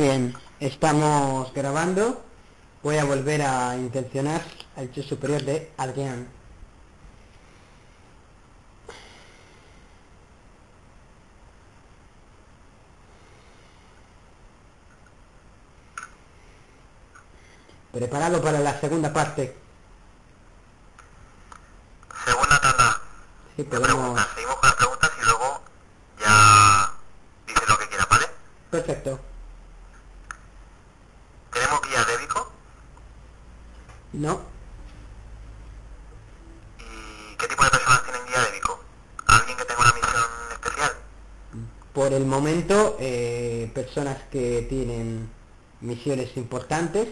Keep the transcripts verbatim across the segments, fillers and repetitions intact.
Bien, estamos grabando. Voy a volver a intencionar al hecho superior de Adrián. Preparado para la segunda parte. Segunda tanda Sí, de podemos... preguntas. Seguimos con las preguntas y luego ya dices lo que quieras, ¿vale? Perfecto. ¿Tenemos guía débico? No. ¿Y qué tipo de personas tienen guía débico? ¿Alguien que tenga una misión especial? Por el momento, eh, personas que tienen misiones importantes.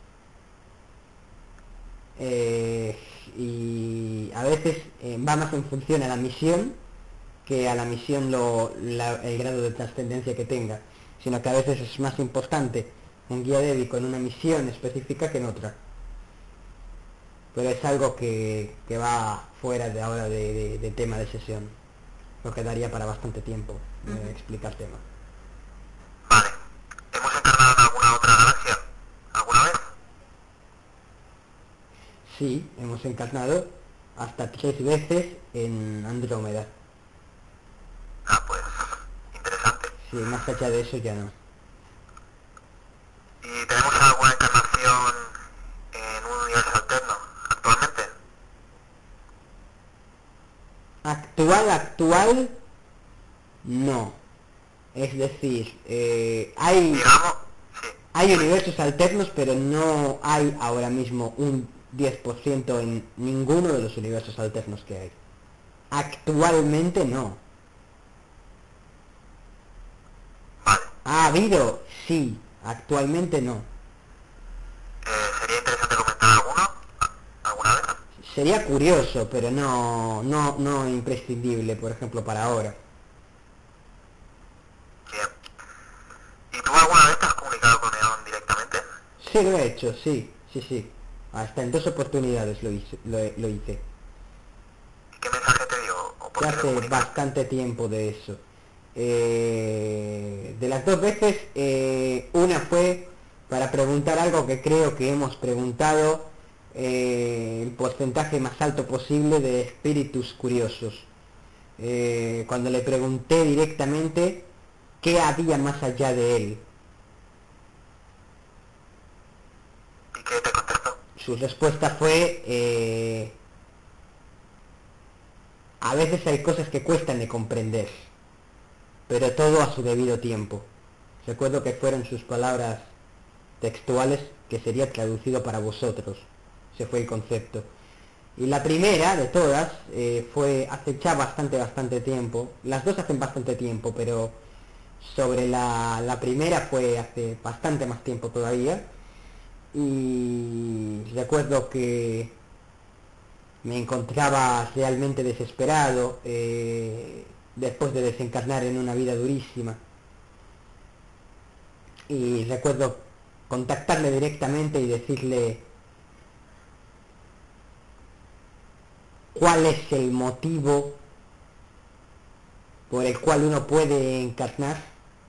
Eh, y a veces eh, va más en función a la misión que a la misión lo, la, el grado de trascendencia que tenga, sino que a veces es más importante un guía débico en una misión específica que en otra. Pero es algo que, que va fuera de ahora de, de, de tema de sesión. Lo quedaría para bastante tiempo de uh-huh. explicar el tema. Vale. ¿Hemos encarnado en alguna otra galaxia? ¿Alguna vez? Sí, hemos encarnado hasta tres veces en Andrómeda. Ah, pues interesante. Sí, más allá de eso ya no. ¿Y tenemos alguna encarnación en un universo alterno actualmente? Actual, actual, no. Es decir, eh, hay, digamos, sí. hay universos alternos, pero no hay ahora mismo un diez por ciento en ninguno de los universos alternos que hay. Actualmente no. Vale. ¿Ha habido? Sí. Actualmente no. Eh, ¿Sería interesante comentar alguno? ¿Alguna vez? Sería curioso, pero no, no, no imprescindible, por ejemplo, para ahora. Bien. ¿Y tú alguna vez te has comunicado con Eon directamente? Sí, lo he hecho, sí, sí, sí. Hasta en dos oportunidades lo hice. Lo, lo hice. ¿Y qué mensaje te dio? ¿O por Ya qué te hace comunicaste? bastante tiempo de eso. Eh, de las dos veces, eh, una fue para preguntar algo que creo que hemos preguntado, eh, el porcentaje más alto posible de espíritus curiosos. Eh, cuando le pregunté directamente qué había más allá de él. ¿Y qué te contestó? Su respuesta fue, eh, a veces hay cosas que cuestan de comprender, pero todo a su debido tiempo. Recuerdo que fueron sus palabras textuales, que sería traducido para vosotros. Ese fue el concepto. Y la primera de todas eh, fue hace ya bastante, bastante tiempo. Las dos hacen bastante tiempo, pero sobre la, la primera fue hace bastante más tiempo todavía. Y recuerdo que me encontraba realmente desesperado eh, después de desencarnar en una vida durísima. Y recuerdo contactarle directamente y decirle cuál es el motivo por el cual uno puede encarnar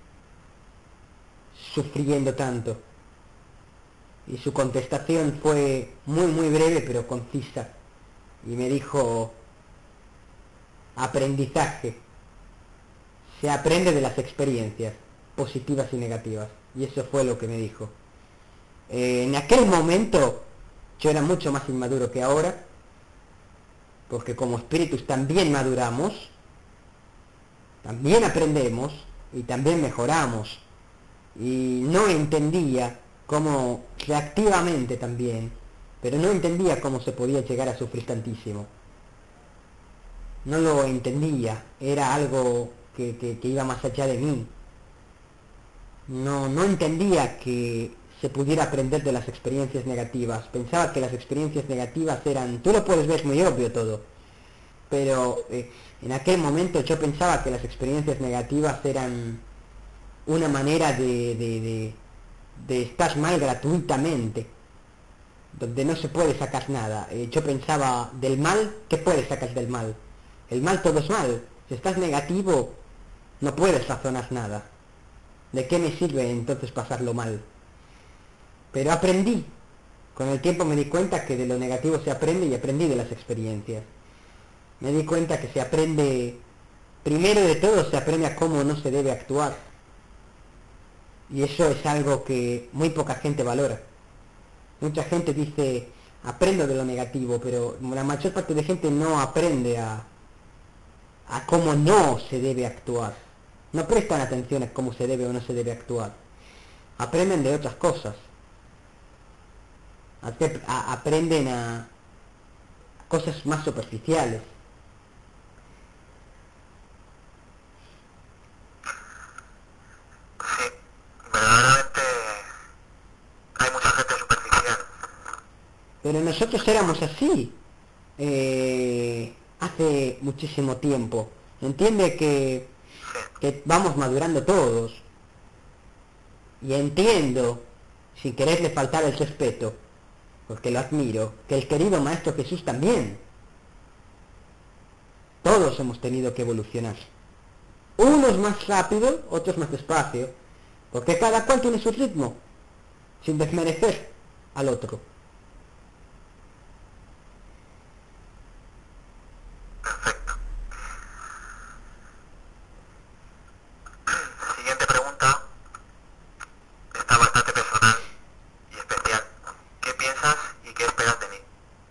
sufriendo tanto. Y su contestación fue muy muy breve pero concisa. Y me dijo: aprendizaje. Se aprende de las experiencias, positivas y negativas. Y eso fue lo que me dijo. Eh, en aquel momento yo era mucho más inmaduro que ahora, porque como espíritus también maduramos, también aprendemos y también mejoramos. Y no entendía cómo, reactivamente también, pero no entendía cómo se podía llegar a sufrir tantísimo. No lo entendía, era algo que, que, que iba más allá de mí. No, no entendía que se pudiera aprender de las experiencias negativas. Pensaba que las experiencias negativas eran... Tú lo puedes ver muy obvio todo, pero eh, en aquel momento yo pensaba que las experiencias negativas eran una manera de, de, de, de estar mal gratuitamente, donde no se puede sacar nada. Eh, yo pensaba, del mal, ¿qué puedes sacar del mal? El mal todo es mal. Si estás negativo, no puedes razonar nada. ¿De qué me sirve entonces pasarlo mal? Pero aprendí. Con el tiempo me di cuenta que de lo negativo se aprende y aprendí de las experiencias. Me di cuenta que se aprende, primero de todo se aprende a cómo no se debe actuar. Y eso es algo que muy poca gente valora. Mucha gente dice, aprendo de lo negativo, pero la mayor parte de gente no aprende a, a cómo no se debe actuar. No prestan atención a cómo se debe o no se debe actuar. Aprenden de otras cosas. A, aprenden a cosas más superficiales. Sí, verdaderamente hay mucha gente superficial. Pero nosotros éramos así eh, hace muchísimo tiempo. Entiende que, que vamos madurando todos. Y entiendo, sin quererle faltar el respeto, porque lo admiro, que el querido Maestro Jesús también. Todos hemos tenido que evolucionar. Unos más rápido, otros más despacio, porque cada cual tiene su ritmo, sin desmerecer al otro. Perfecto. Siguiente pregunta. Está bastante personal y especial. ¿Qué piensas y qué esperas de mí?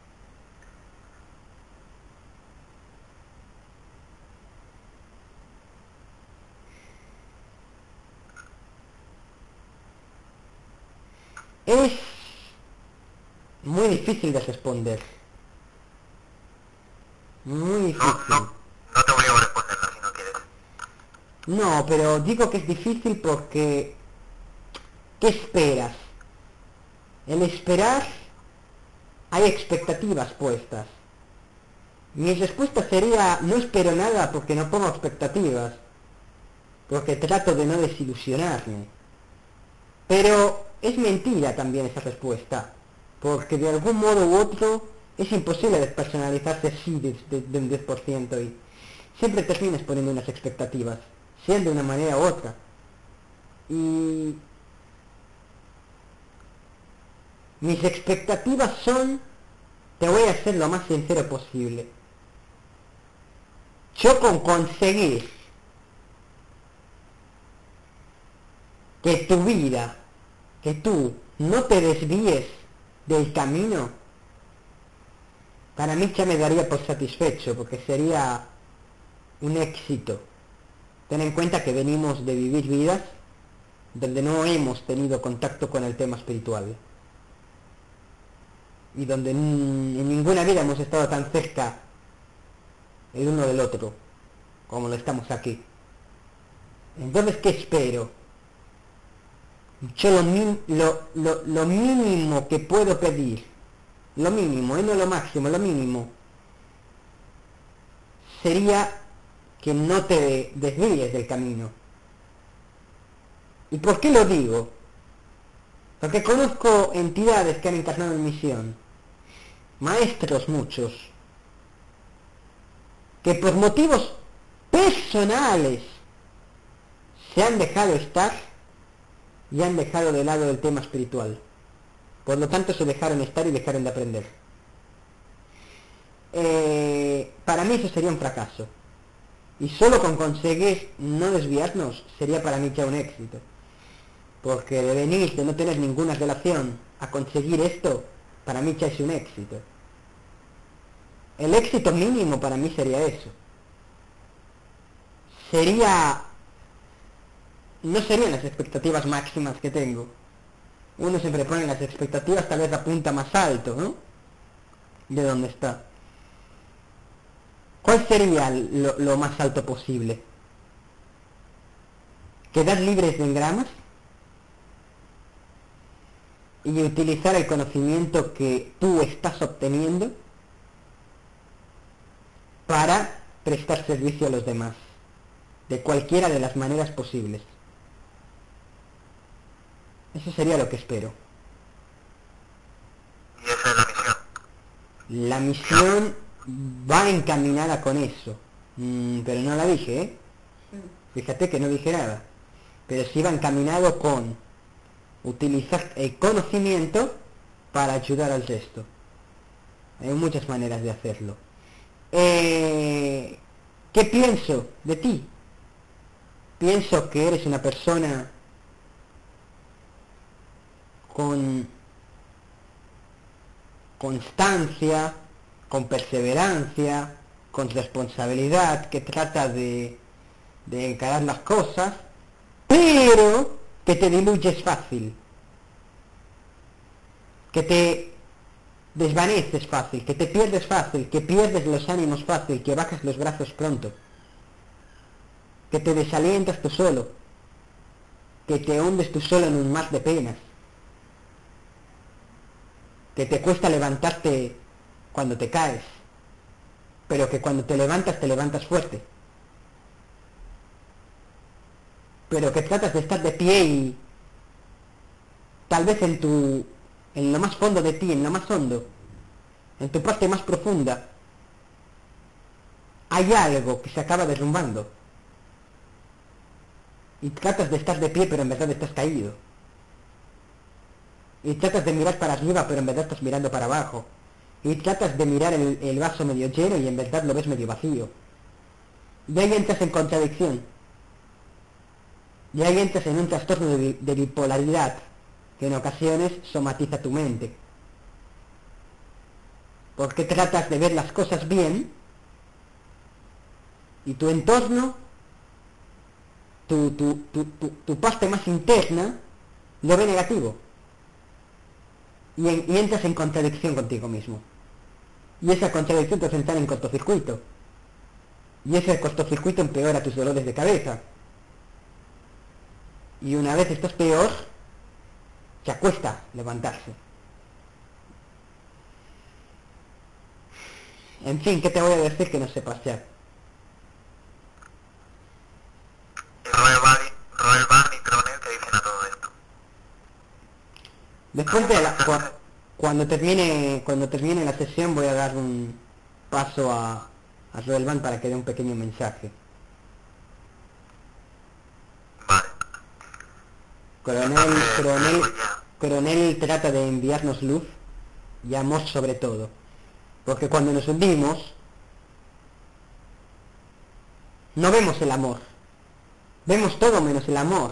Es muy difícil de responder. Muy difícil. No, no, no te obligo a responderla si no quieres. No, pero digo que es difícil porque... ¿qué esperas? El esperar... hay expectativas puestas. Mi respuesta sería, no espero nada porque no pongo expectativas. Porque trato de no desilusionarme. Pero es mentira también esa respuesta. Porque de algún modo u otro es imposible despersonalizarse así de, de, de un diez por ciento y siempre terminas poniendo unas expectativas, sean de una manera u otra. Y mis expectativas son, te voy a ser lo más sincero posible, yo con conseguir que tu vida, que tú no te desvíes del camino, para mí ya me daría por satisfecho, porque sería un éxito. Ten en cuenta que venimos de vivir vidas donde no hemos tenido contacto con el tema espiritual. Y donde en ninguna vida hemos estado tan cerca el uno del otro, como lo estamos aquí. Entonces, ¿qué espero? Yo lo, lo, lo, lo mínimo que puedo pedir, lo mínimo, ¿eh? No lo máximo, lo mínimo, sería que no te desvíes del camino. ¿Y por qué lo digo? Porque conozco entidades que han encarnado en misión, maestros muchos, que por motivos personales se han dejado estar y han dejado de lado el tema espiritual. Por lo tanto se dejaron estar y dejaron de aprender. Eh, para mí eso sería un fracaso. Y solo con conseguir no desviarnos sería para mí ya un éxito. Porque de venir, de no tener ninguna relación a conseguir esto, para mí ya es un éxito. El éxito mínimo para mí sería eso. Sería... no serían las expectativas máximas que tengo. Uno siempre pone las expectativas tal vez apunta más alto, ¿no? De donde está. ¿Cuál sería lo, lo más alto posible? ¿Quedar libres de engramas? Y utilizar el conocimiento que tú estás obteniendo para prestar servicio a los demás, de cualquiera de las maneras posibles. Eso sería lo que espero. Y esa es la misión. La misión va encaminada con eso. Mm, pero no la dije, ¿eh? Fíjate que no dije nada. pero sí va encaminado con utilizar el conocimiento para ayudar al resto. Hay muchas maneras de hacerlo. Eh, ¿Qué pienso de ti? Pienso que eres una persona con constancia, con perseverancia, con responsabilidad, que trata de, de encarar las cosas, pero que te diluyes fácil, que te desvaneces fácil, que te pierdes fácil, que pierdes los ánimos fácil, que bajas los brazos pronto, que te desalientas tú solo, que te hundes tú solo en un mar de penas, que te cuesta levantarte cuando te caes, pero que cuando te levantas, te levantas fuerte, pero que tratas de estar de pie y tal vez en tu, en lo más fondo de ti, en lo más hondo, en tu parte más profunda, hay algo que se acaba derrumbando y tratas de estar de pie, pero en verdad estás caído, y tratas de mirar para arriba, pero en verdad estás mirando para abajo, y tratas de mirar el, el vaso medio lleno y en verdad lo ves medio vacío, y ahí entras en contradicción, y ahí entras en un trastorno de, de bipolaridad que en ocasiones somatiza tu mente, porque tratas de ver las cosas bien y tu entorno, tu, tu, tu, tu, tu parte más interna lo ve negativo, y, en, y entras en contradicción contigo mismo, y esa contradicción te hace entrar en cortocircuito, y ese cortocircuito empeora tus dolores de cabeza, y una vez estás peor, te cuesta levantarse. En fin, ¿qué te voy a decir que no sepas ya? Y Roel Barney, Roel Barney y Tronel, ¿qué dicen a todo esto? Después de la, cua, cuando termine cuando termine la sesión voy a dar un paso a, a Roel Barney para que dé un pequeño mensaje. Vale. Coronel, Entonces, coronel, pues ya. coronel trata de enviarnos luz y amor sobre todo, porque cuando nos hundimos no vemos el amor, vemos todo menos el amor,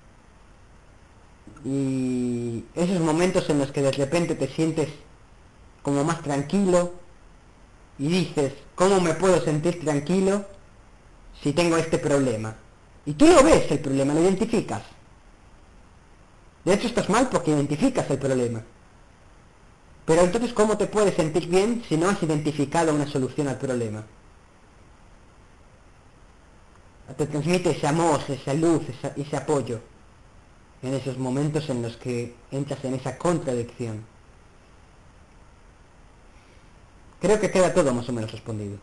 y esos momentos en los que de repente te sientes como más tranquilo y dices, ¿cómo me puedo sentir tranquilo si tengo este problema? Y tú lo ves el problema, lo identificas. De hecho estás mal porque identificas el problema. Pero entonces, ¿cómo te puedes sentir bien si no has identificado una solución al problema? Te transmite ese amor, esa luz, esa, ese apoyo en esos momentos en los que entras en esa contradicción. Creo que queda todo más o menos respondido.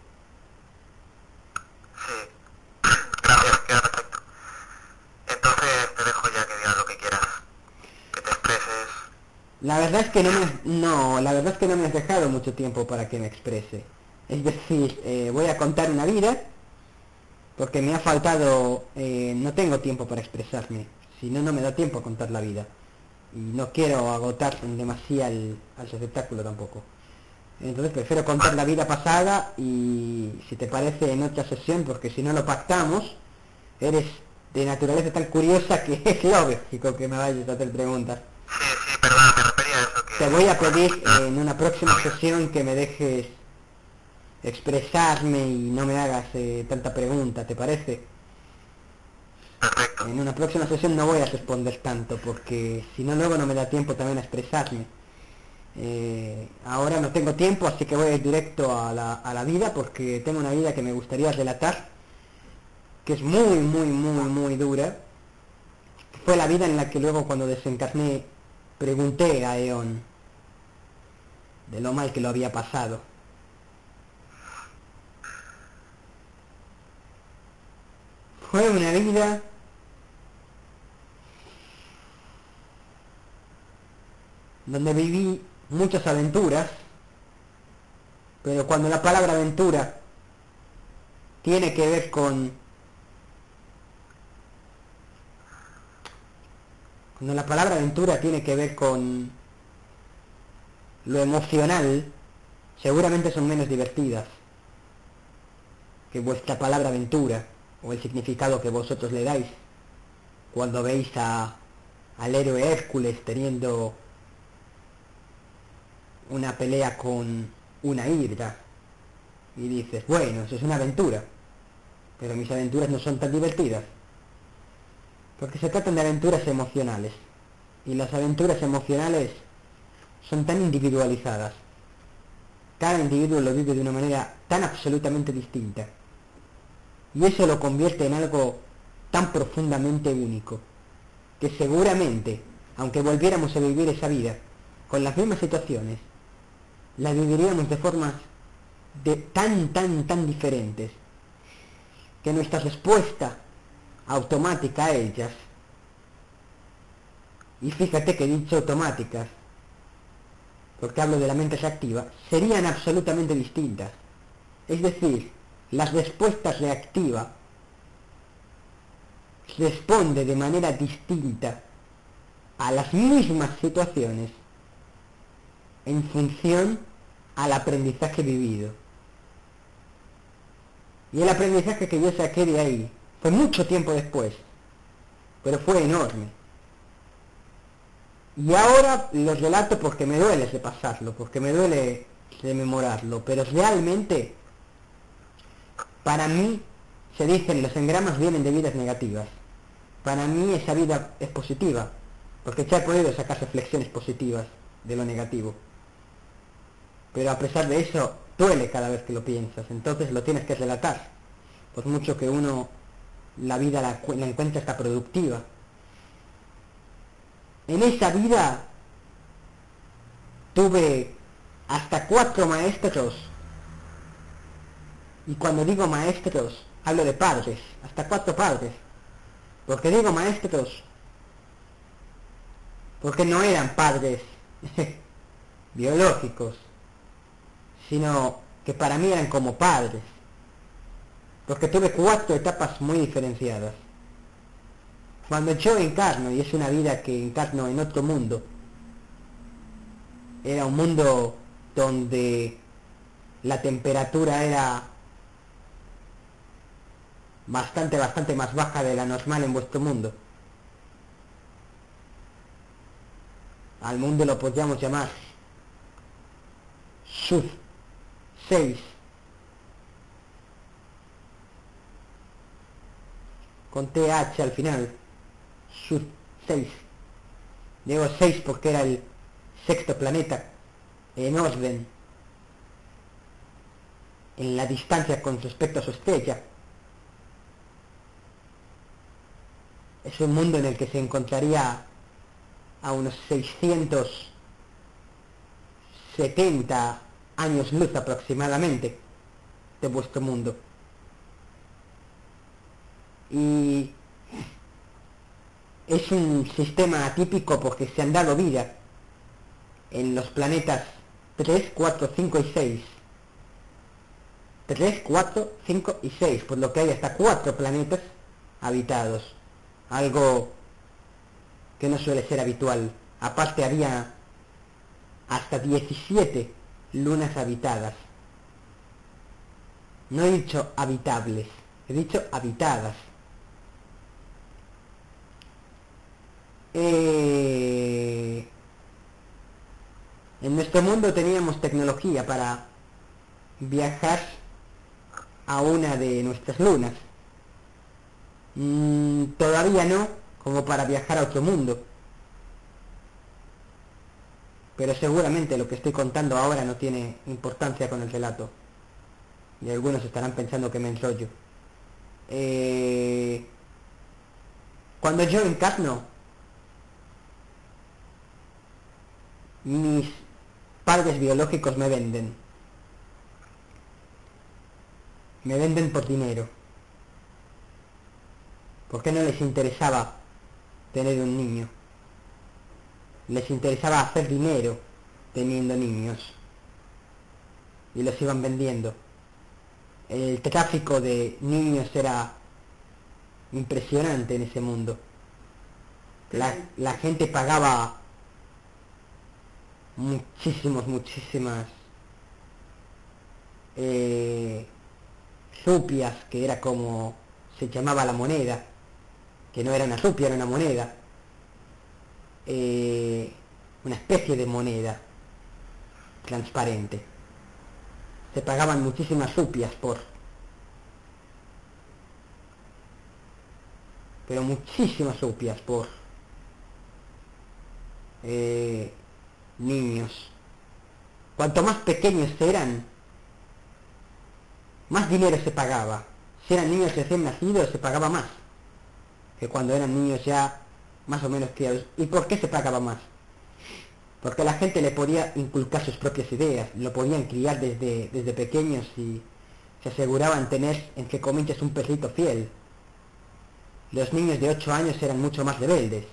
Sí. Gracias, queda perfecto. Entonces te dejo ya que digas lo que quieras. Que te expreses. La verdad es que no me, no, la verdad es que no me has dejado mucho tiempo para que me exprese. Es decir, eh, voy a contar una vida, porque me ha faltado, eh, no tengo tiempo para expresarme, si no, no me da tiempo a contar la vida. Y no quiero agotar demasiado al, al espectáculo tampoco. Entonces prefiero contar la vida pasada y, si te parece, en otra sesión, porque si no lo pactamos, eres de naturaleza tan curiosa que es lógico que me vayas a hacer preguntas. Sí, sí, perdona, me refería a eso que... Te voy a pedir Ah, eh, en una próxima sesión que me dejes expresarme y no me hagas eh, tanta pregunta, ¿te parece? perfecto. En una próxima sesión no voy a responder tanto, porque si no luego no me da tiempo también a expresarme. Eh, ahora no tengo tiempo, así que voy a ir directo a la, a la vida, porque tengo una vida que me gustaría relatar, que es muy, muy, muy, muy dura. Fue la vida en la que luego, cuando desencarné, pregunté a Eon de lo mal que lo había pasado. Fue una vida donde viví muchas aventuras, pero cuando la palabra aventura tiene que ver con Cuando la palabra aventura tiene que ver con lo emocional, seguramente son menos divertidas que vuestra palabra aventura o el significado que vosotros le dais cuando veis a, al héroe Hércules teniendo una pelea con una hidra y dices, bueno, eso es una aventura, pero mis aventuras no son tan divertidas, porque se tratan de aventuras emocionales, y las aventuras emocionales son tan individualizadas. Cada individuo lo vive de una manera tan absolutamente distinta, y eso lo convierte en algo tan profundamente único, que seguramente, aunque volviéramos a vivir esa vida con las mismas situaciones, la viviríamos de formas de tan, tan, tan diferentes, que nuestra respuesta automática a ellas, y fíjate que he dicho automáticas, porque hablo de la mente reactiva, serían absolutamente distintas. Es decir, las respuestas reactivas responde de manera distinta a las mismas situaciones en función al aprendizaje vivido. Y el aprendizaje que yo saqué de ahí fue mucho tiempo después, pero fue enorme. Y ahora lo relato porque me duele repasarlo, porque me duele rememorarlo, pero realmente, para mí, se dicen, los engramas vienen de vidas negativas. Para mí esa vida es positiva, porque ya he podido sacar reflexiones positivas de lo negativo. Pero a pesar de eso, duele cada vez que lo piensas, entonces lo tienes que relatar. Por mucho que uno la vida la, la encuentre hasta productiva. En esa vida tuve hasta cuatro maestros, y cuando digo maestros, hablo de padres, hasta cuatro padres. Porque digo maestros, porque no eran padres biológicos, sino que para mí eran como padres, porque tuve cuatro etapas muy diferenciadas. Cuando yo encarno, y es una vida que encarno en otro mundo, era un mundo donde la temperatura era bastante, bastante más baja de la normal en vuestro mundo. Al mundo lo podríamos llamar sub seis, con T H al final, sub seis. Digo seis porque era el sexto planeta en orden, en la distancia con respecto a su estrella. Es un mundo en el que se encontraría a unos seiscientos setenta años luz aproximadamente de vuestro mundo. Y es un sistema atípico porque se han dado vida en los planetas tres, cuatro, cinco y seis. tres, cuatro, cinco y seis, por lo que hay hasta cuatro planetas habitados. Algo que no suele ser habitual. Aparte había hasta diecisiete lunas habitadas. No he dicho habitables, he dicho habitadas. Eh... En nuestro mundo teníamos tecnología para viajar a una de nuestras lunas. Mm, todavía no, como para viajar a otro mundo. Pero seguramente lo que estoy contando ahora no tiene importancia con el relato. Y algunos estarán pensando que me enrollo. Eh... Cuando yo encarno, mis padres biológicos me venden. Me venden por dinero. ¿Por qué no les interesaba tener un niño? Les interesaba hacer dinero teniendo niños. Y los iban vendiendo. El tráfico de niños era impresionante en ese mundo. La, la gente pagaba muchísimos, muchísimas eh, rupias, que era como se llamaba la moneda, que no era una rupia, era una moneda, eh, una especie de moneda transparente. Se pagaban muchísimas rupias por, pero muchísimas rupias por eh, niños. Cuanto más pequeños eran, más dinero se pagaba. Si eran niños recién nacidos, se pagaba más que cuando eran niños ya más o menos criados. ¿Y por qué se pagaba más? Porque la gente le podía inculcar sus propias ideas, lo podían criar desde, desde pequeños y se aseguraban tener, entre comillas, un perrito fiel. Los niños de ocho años eran mucho más rebeldes.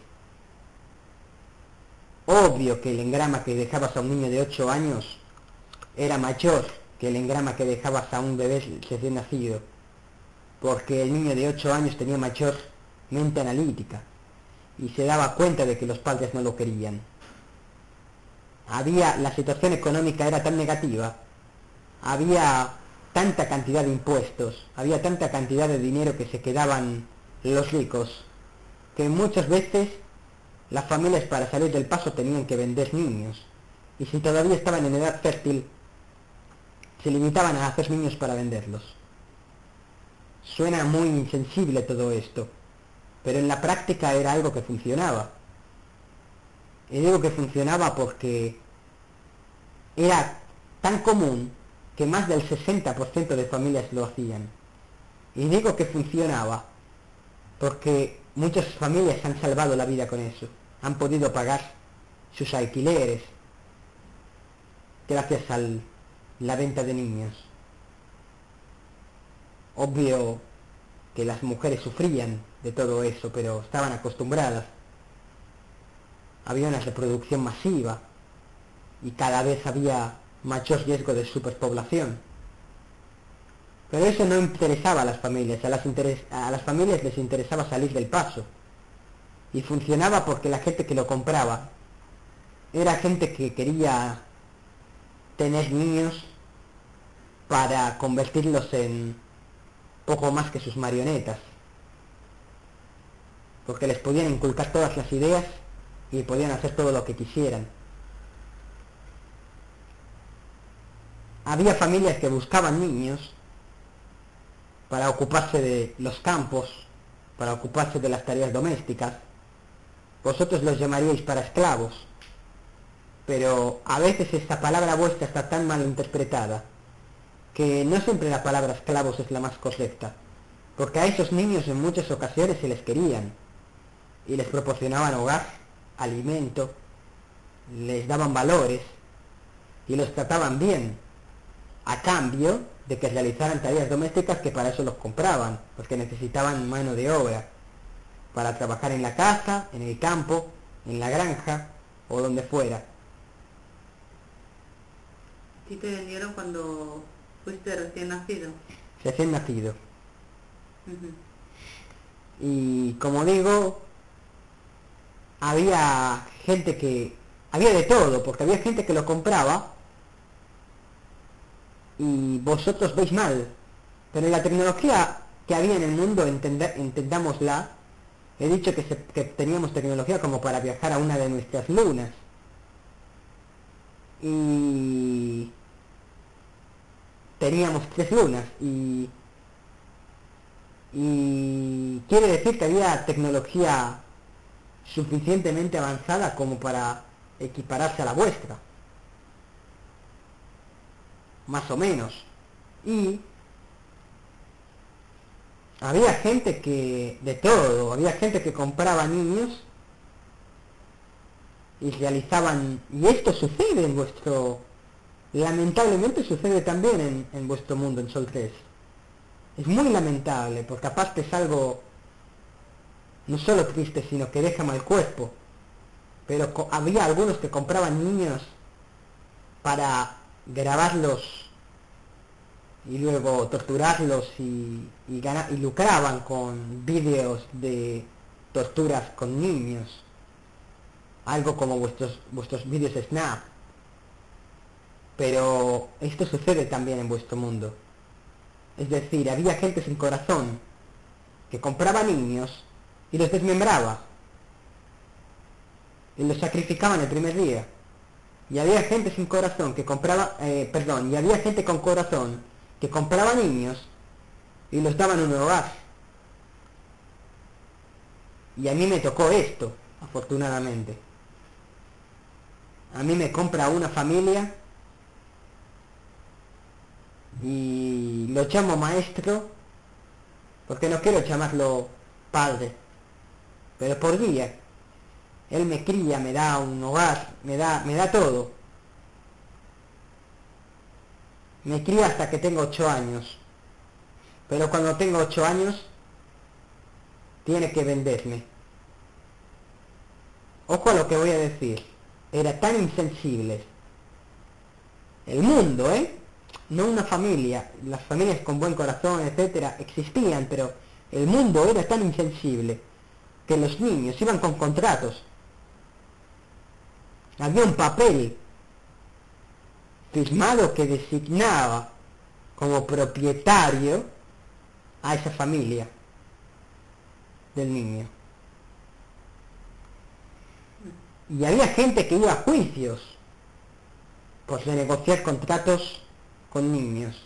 Obvio que el engrama que dejabas a un niño de ocho años era mayor que el engrama que dejabas a un bebé recién nacido, porque el niño de ocho años tenía mayor mente analítica y se daba cuenta de que los padres no lo querían. Había, la situación económica era tan negativa, había tanta cantidad de impuestos, había tanta cantidad de dinero que se quedaban los ricos, que muchas veces las familias para salir del paso tenían que vender niños, y si todavía estaban en edad fértil, se limitaban a hacer niños para venderlos. Suena muy insensible todo esto, pero en la práctica era algo que funcionaba. Y digo que funcionaba porque era tan común que más del sesenta por ciento de familias lo hacían. Y digo que funcionaba porque muchas familias han salvado la vida con eso. Han podido pagar sus alquileres gracias a la venta de niños. Obvio que las mujeres sufrían de todo eso, pero estaban acostumbradas. Había una reproducción masiva y cada vez había mayor riesgo de superpoblación. Pero eso no interesaba a las familias, a las, interes- a las familias les interesaba salir del paso. Y funcionaba porque la gente que lo compraba era gente que quería tener niños para convertirlos en poco más que sus marionetas, porque les podían inculcar todas las ideas y podían hacer todo lo que quisieran. Había familias que buscaban niños para ocuparse de los campos, para ocuparse de las tareas domésticas. Vosotros los llamaríais para esclavos, pero a veces esta palabra vuestra está tan mal interpretada que no siempre la palabra esclavos es la más correcta, porque a esos niños en muchas ocasiones se les querían y les proporcionaban hogar, alimento, les daban valores y los trataban bien, a cambio de que realizaran tareas domésticas, que para eso los compraban, porque necesitaban mano de obra para trabajar en la casa, en el campo, en la granja o donde fuera. ¿A ti te vendieron cuando fuiste recién nacido? Recién nacido. Uh-huh. Y como digo, había gente que... había de todo, porque había gente que lo compraba y vosotros veis mal. Pero la tecnología que había en el mundo, entenda, entendámosla. He dicho que, se, que teníamos tecnología como para viajar a una de nuestras lunas. Y teníamos tres lunas. Y, y quiere decir que había tecnología suficientemente avanzada como para equipararse a la vuestra. Más o menos. Y había gente que... de todo. Había gente que compraba niños y realizaban... y esto sucede en vuestro... lamentablemente sucede también en, en vuestro mundo, en Sol tres. Es muy lamentable, porque aparte es algo no solo triste, sino que deja mal cuerpo. Pero co- había algunos que compraban niños para grabarlos y luego torturarlos y, y, gana- y lucraban con vídeos de torturas con niños. algo como vuestros, vuestros vídeos de Snap. Pero esto sucede también en vuestro mundo. Es decir, había gente sin corazón que compraba niños y los desmembraba y los sacrificaban el primer día. Y había gente sin corazón que compraba, eh, perdón, y había gente con corazón que compraba niños y los daban un hogar. Y a mí me tocó esto, afortunadamente. A mí me compra una familia y lo llamo maestro, porque no quiero llamarlo padre, pero por día. Él me cría, me da un hogar, me da, me da todo. Me cría hasta que tengo ocho años. Pero cuando tengo ocho años, tiene que venderme. Ojo a lo que voy a decir. Era tan insensible. El mundo, ¿eh? No una familia. Las familias con buen corazón, etcétera, existían, pero el mundo era tan insensible que los niños iban con contratos. Había un papel firmado que designaba como propietario a esa familia del niño. Y había gente que iba a juicios por renegociar contratos con niños.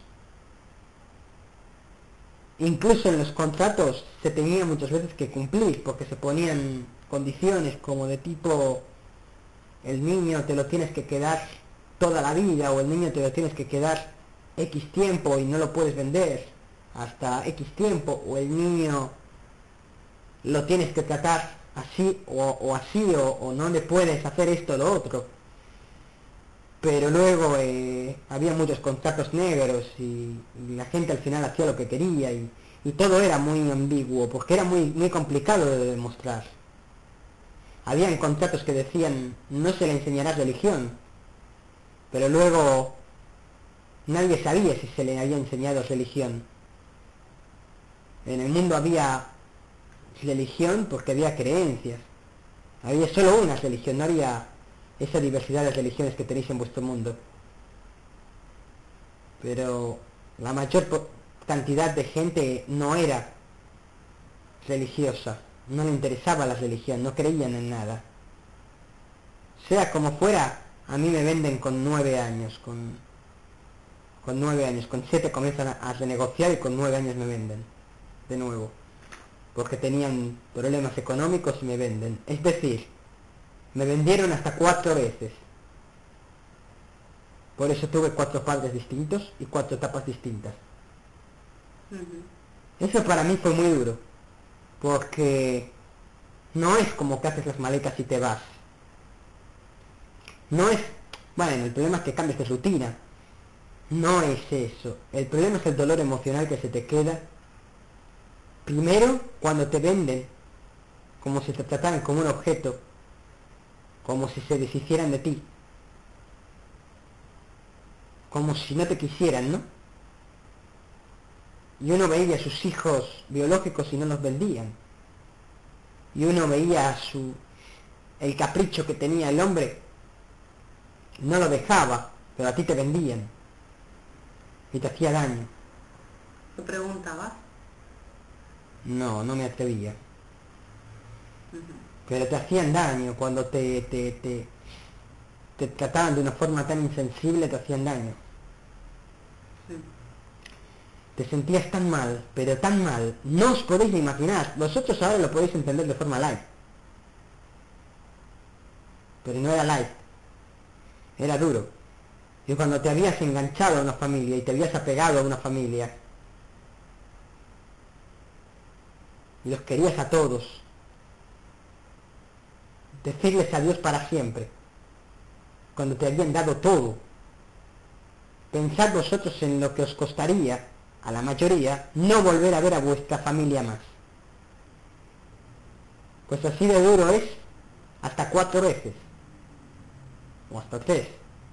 Incluso en los contratos se tenía muchas veces que cumplir, porque se ponían condiciones como de tipo: el niño te lo tienes que quedar toda la vida, o el niño te lo tienes que quedar X tiempo y no lo puedes vender hasta X tiempo, o el niño lo tienes que tratar así o, o así, o, o no le puedes hacer esto o lo otro. Pero luego eh, había muchos contratos negros y, y la gente al final hacía lo que quería, y, y todo era muy ambiguo, porque era muy, muy complicado de demostrar. Habían contratos que decían: no se le enseñará religión, pero luego nadie sabía si se le había enseñado religión. En el mundo había religión porque había creencias. Había solo una religión, no había esa diversidad de religiones que tenéis en vuestro mundo. Pero la mayor cantidad de gente no era religiosa, no le interesaba la religión, no creían en nada. Sea como fuera, a mí me venden con nueve años, con, con nueve años, con siete comienzan a, a renegociar y con nueve años me venden, de nuevo, porque tenían problemas económicos y me venden. Es decir, me vendieron hasta cuatro veces. Por eso tuve cuatro padres distintos y cuatro etapas distintas. Uh-huh. Eso para mí fue muy duro, porque no es como que haces las maletas y te vas. No es, bueno, el problema es que cambias de rutina. No es eso. El problema es el dolor emocional que se te queda. Primero, cuando te venden, como si te trataran como un objeto, como si se deshicieran de ti, como si no te quisieran, ¿no? Y uno veía a sus hijos biológicos y no los vendían. Y uno veía su, el capricho que tenía el hombre, no lo dejaba, pero a ti te vendían. Y te hacía daño. ¿Te preguntabas? No, no me atrevía. Uh-huh. Pero te hacían daño cuando te, te, te, te trataban de una forma tan insensible, te hacían daño. Sí. Te sentías tan mal, pero tan mal, no os podéis ni imaginar. Vosotros ahora lo podéis entender de forma light. Pero no era light. Era duro. Y cuando te habías enganchado a una familia y te habías apegado a una familia y los querías a todos, decirles adiós para siempre, cuando te habían dado todo, pensad vosotros en lo que os costaría, a la mayoría, no volver a ver a vuestra familia más. Pues así de duro es hasta cuatro veces, o hasta tres.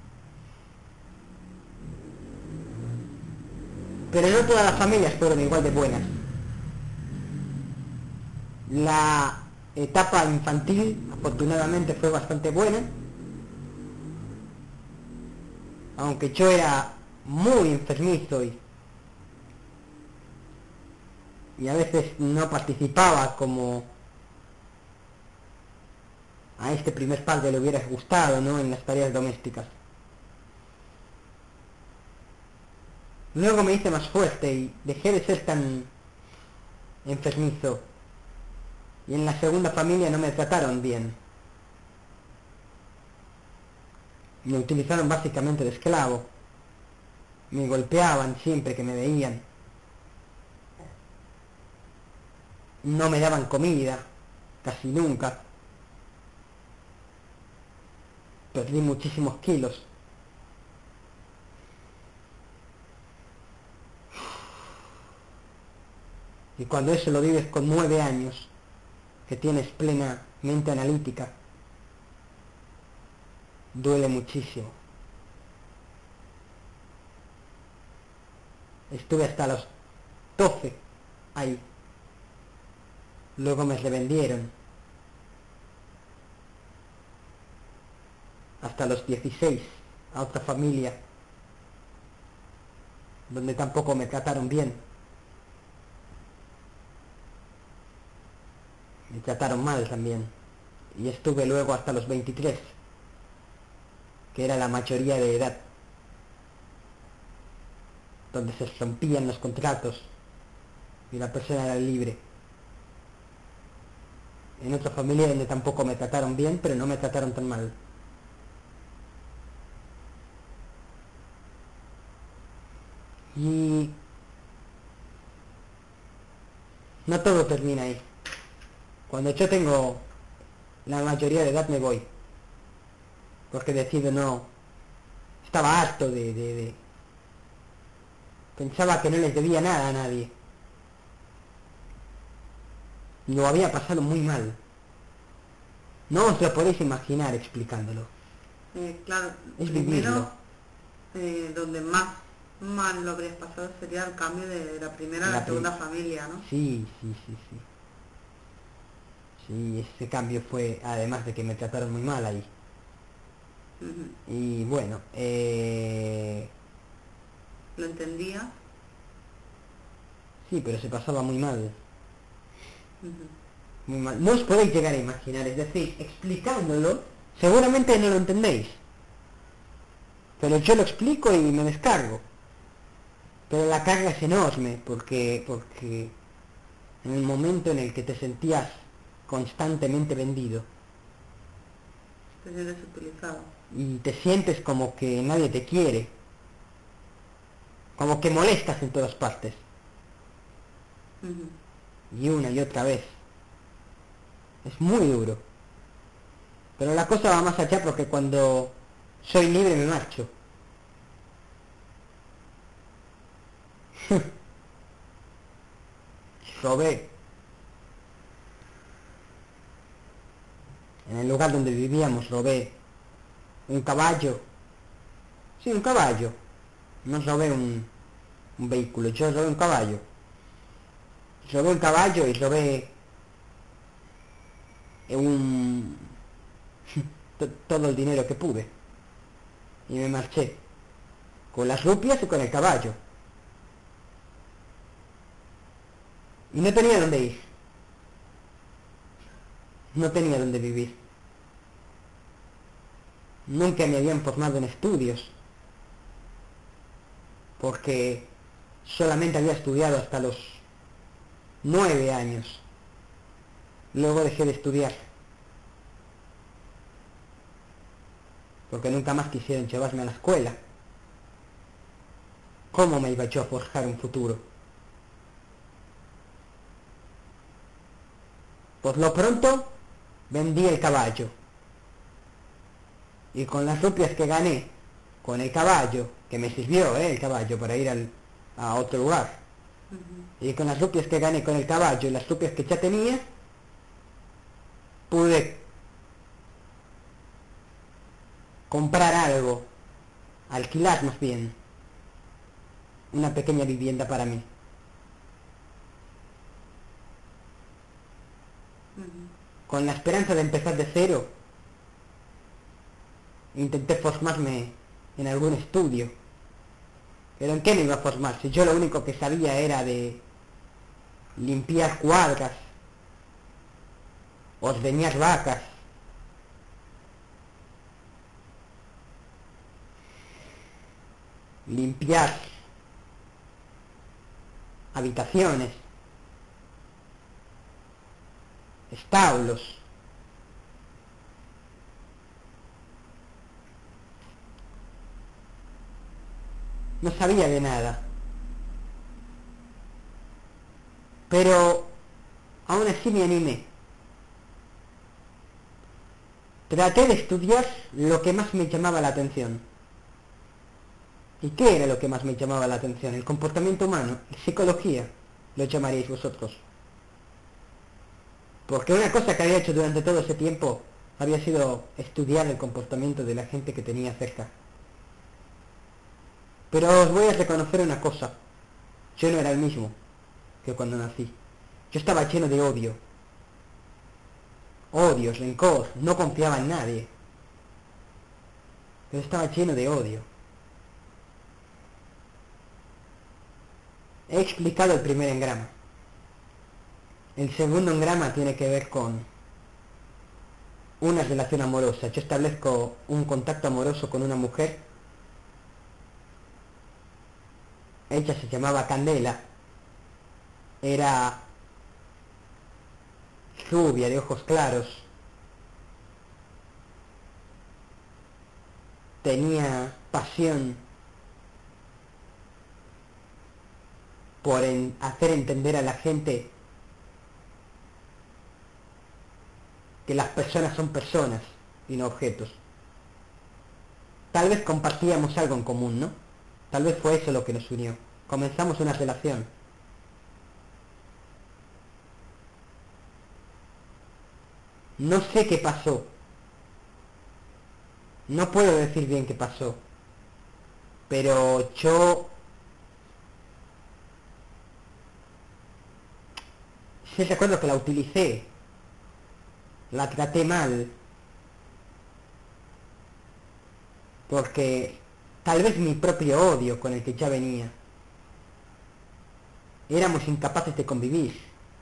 Pero no todas las familias fueron igual de buenas. La etapa infantil afortunadamente fue bastante buena, aunque yo era muy enfermizo y, y a veces no participaba como a este primer padre le hubiera gustado, ¿no?, en las tareas domésticas. Luego me hice más fuerte y dejé de ser tan enfermizo. Y en la segunda familia no me trataron bien. Me utilizaron básicamente de esclavo. Me golpeaban siempre que me veían. No me daban comida, casi nunca. Perdí muchísimos kilos. Y cuando eso lo vives con nueve años, que tienes plena mente analítica, duele muchísimo. Estuve hasta los doce ahí. Luego me revendieron. Hasta los dieciséis a otra familia, donde tampoco me trataron bien. Me trataron mal también. Y estuve luego hasta los veintitrés, que era la mayoría de edad, donde se rompían los contratos y la persona era libre. En otra familia donde tampoco me trataron bien, pero no me trataron tan mal. Y no todo termina ahí. Cuando yo tengo la mayoría de edad me voy, porque decido no... Estaba harto de, de, de... Pensaba que no les debía nada a nadie. Lo había pasado muy mal. No os lo podéis imaginar explicándolo. Eh, claro, Es primero, vivirlo. eh, donde más mal lo habrías pasado sería el cambio de la primera a la, La segunda prim- familia, ¿no? Sí, sí, sí, sí. Sí, ese cambio fue, además de que me trataron muy mal ahí. Ujú. Y bueno, eh... ¿Lo entendía? sí, pero se pasaba muy mal. Ujú. Muy mal. No os podéis llegar a imaginar, es decir, explicándolo, seguramente no lo entendéis. Pero yo lo explico y me descargo. Pero la carga es enorme, porque, porque en el momento en el que te sentías constantemente vendido Te sientes utilizado. y te sientes como que nadie te quiere, como que molestas en todas partes, Ujú. y una y otra vez, es muy duro. Pero la cosa va más allá, porque cuando soy libre me marcho. Robé en el lugar donde vivíamos, robé un caballo. Sí, un caballo. No robé un, un vehículo, yo robé un caballo. Robé un caballo y robé un... to- todo el dinero que pude. Y me marché. Con las rupias y con el caballo. Y no tenía dónde ir. No tenía dónde vivir. Nunca me habían formado en estudios. Porque solamente había estudiado hasta los nueve años. Luego dejé de estudiar. Porque nunca más quisieron llevarme a la escuela. ¿Cómo me iba yo a forjar un futuro? Por lo pronto, vendí el caballo. Y con las rupias que gané, con el caballo, que me sirvió, ¿eh? El caballo, para ir al, a otro lugar. Ujú. Y con las rupias que gané con el caballo y las rupias que ya tenía, pude comprar algo, alquilar más bien, una pequeña vivienda para mí. Ujú. con la esperanza de empezar de cero, intenté formarme en algún estudio. Pero ¿en qué me iba a formar? Si yo lo único que sabía era de limpiar cuadras, ordeñar vacas, limpiar habitaciones, establos. No sabía de nada. Pero aún así me animé. Traté de estudiar lo que más me llamaba la atención. ¿Y qué era lo que más me llamaba la atención? El comportamiento humano, la psicología, lo llamaríais vosotros. Porque una cosa que había hecho durante todo ese tiempo había sido estudiar el comportamiento de la gente que tenía cerca. Pero os voy a reconocer una cosa. Yo no era el mismo que cuando nací. Yo estaba lleno de odio. Odio, rencor, no confiaba en nadie. Pero estaba lleno de odio. He explicado el primer engrama. El segundo engrama tiene que ver con una relación amorosa. Yo establezco un contacto amoroso con una mujer. Ella se llamaba Candela. Era rubia, de ojos claros. Tenía pasión por en hacer entender a la gente que las personas son personas y no objetos. Tal vez compartíamos algo en común, ¿no? Tal vez fue eso lo que nos unió. Comenzamos una relación. No sé qué pasó. No puedo decir bien qué pasó. Pero yo... sí recuerdo que la utilicé. La traté mal. Porque tal vez mi propio odio con el que ya venía. Éramos incapaces de convivir.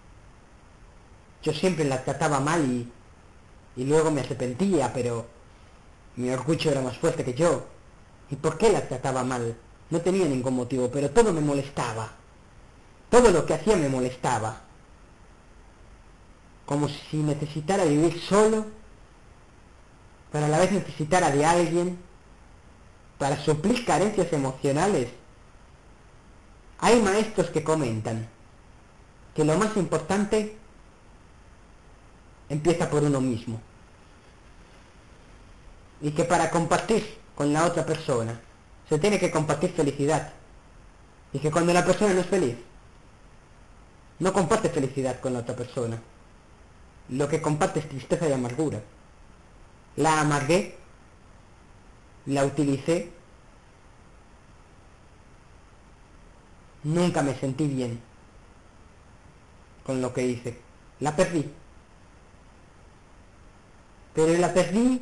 Yo siempre la trataba mal y, y luego me arrepentía, pero mi orgullo era más fuerte que yo. ¿Y por qué la trataba mal? No tenía ningún motivo, pero todo me molestaba. Todo lo que hacía me molestaba. Como si necesitara vivir solo, pero a la vez necesitara de alguien para suplir carencias emocionales. Hay maestros que comentan que lo más importante empieza por uno mismo. Y que para compartir con la otra persona se tiene que compartir felicidad. Y que cuando la persona no es feliz, no comparte felicidad con la otra persona. Lo que comparte es tristeza y amargura. La amargué, la utilicé, nunca me sentí bien con lo que hice. La perdí. Pero la perdí,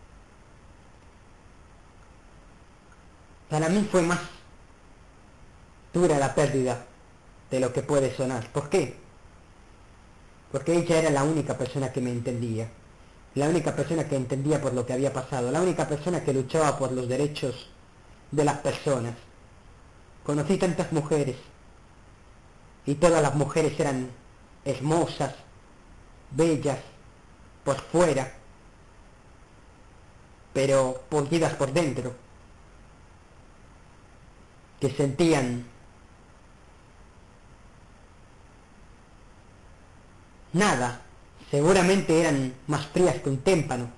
para mí fue más dura la pérdida de lo que puede sonar. ¿Por qué? Porque ella era la única persona que me entendía. La única persona que entendía por lo que había pasado. La única persona que luchaba por los derechos de las personas. Conocí tantas mujeres. Y todas las mujeres eran hermosas, bellas, por fuera, pero podridas por dentro. Que sentían nada. Seguramente eran más frías que un témpano.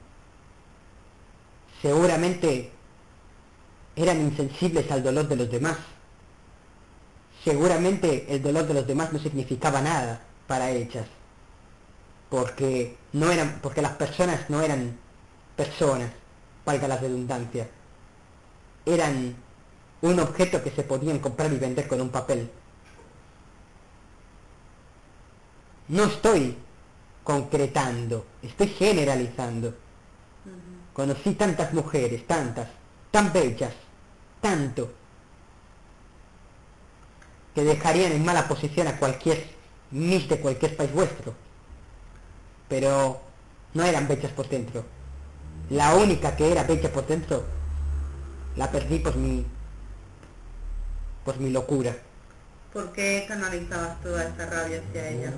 Seguramente eran insensibles al dolor de los demás. Seguramente el dolor de los demás no significaba nada para ellas. Porque no eran, porque las personas no eran personas, valga la redundancia. Eran un objeto que se podían comprar y vender con un papel. No estoy concretando, estoy generalizando. Ujú. Conocí tantas mujeres, tantas, tan bellas, tanto, que dejarían en mala posición a cualquier Miss de cualquier país vuestro. Pero no eran bellas por dentro. La única que era bella por dentro la perdí por mi por mi locura. ¿Por qué canalizabas toda esa rabia hacia ella?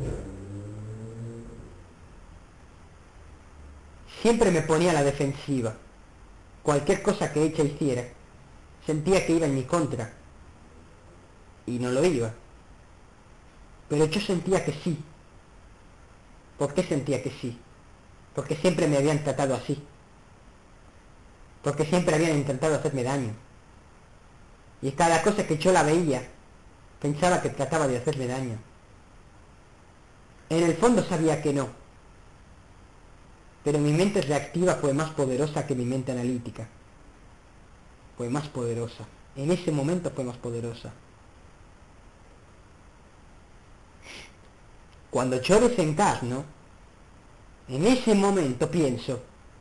Siempre me ponía a la defensiva. Cualquier cosa que ella hiciera, sentía que iba en mi contra. Y no lo iba. Pero yo sentía que sí. ¿Por qué sentía que sí? Porque siempre me habían tratado así. Porque siempre habían intentado hacerme daño. Y cada cosa que yo la veía, pensaba que trataba de hacerme daño. En el fondo sabía que no. Pero mi mente reactiva fue más poderosa que mi mente analítica. Fue más poderosa. En ese momento fue más poderosa. Cuando yo desencarno, en ese momento pienso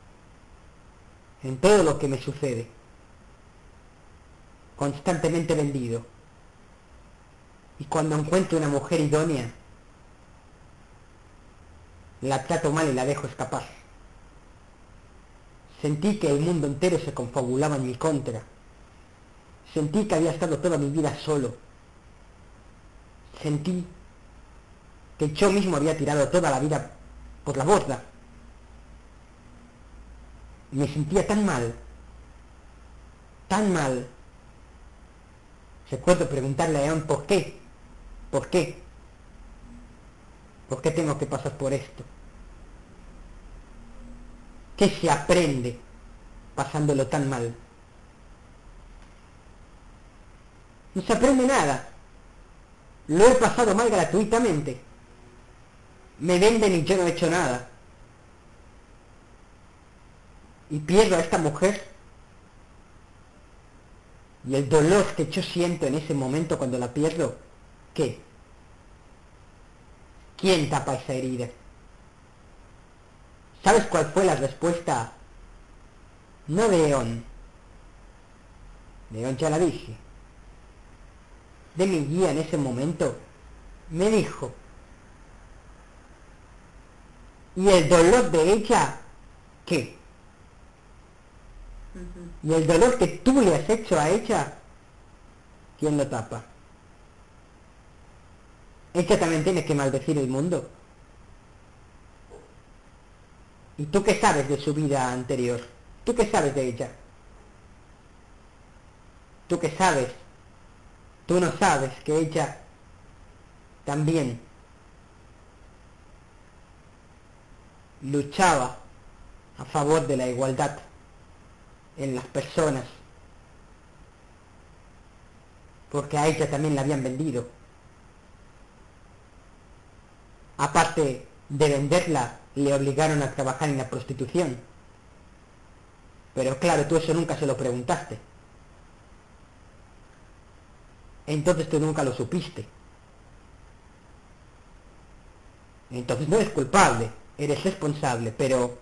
en todo lo que me sucede. Constantemente vendido. Y cuando encuentro una mujer idónea, la trato mal y la dejo escapar. Sentí que el mundo entero se confabulaba en mi contra. Sentí que había estado toda mi vida solo. Sentí que yo mismo había tirado toda la vida por la borda. Me sentía tan mal, tan mal. Recuerdo preguntarle a León por qué, por qué, por qué tengo que pasar por esto. ¿Qué se aprende pasándolo tan mal? No se aprende nada. Lo he pasado mal gratuitamente. Me venden y yo no he hecho nada. Y pierdo a esta mujer. Y el dolor que yo siento en ese momento cuando la pierdo, ¿qué? ¿Quién tapa esa herida? ¿Sabes cuál fue la respuesta? No de Eón. De Eón ya la dije. De mi guía en ese momento, me dijo, ¿y el dolor de ella qué? Ujú. ¿Y el dolor que tú le has hecho a ella, quién lo tapa? Ella también tiene que maldecir el mundo. ¿Y tú qué sabes de su vida anterior? ¿Tú qué sabes de ella? ¿Tú qué sabes? Tú no sabes que ella también luchaba a favor de la igualdad en las personas, porque a ella también la habían vendido. Aparte de venderla, le obligaron a trabajar en la prostitución. Pero claro, tú eso nunca se lo preguntaste. Entonces tú nunca lo supiste. Entonces no eres culpable, eres responsable, pero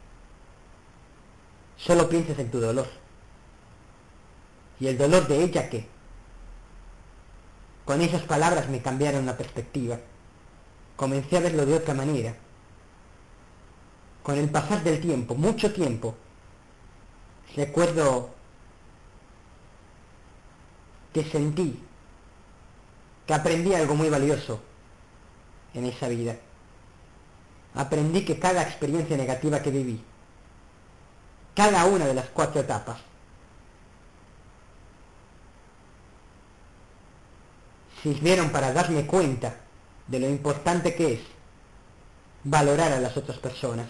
solo piensas en tu dolor. ¿Y el dolor de ella qué? Con esas palabras me cambiaron la perspectiva. Comencé a verlo de otra manera. Con el pasar del tiempo, mucho tiempo, recuerdo que sentí que aprendí algo muy valioso en esa vida. Aprendí que cada experiencia negativa que viví, cada una de las cuatro etapas, sirvieron para darme cuenta de lo importante que es valorar a las otras personas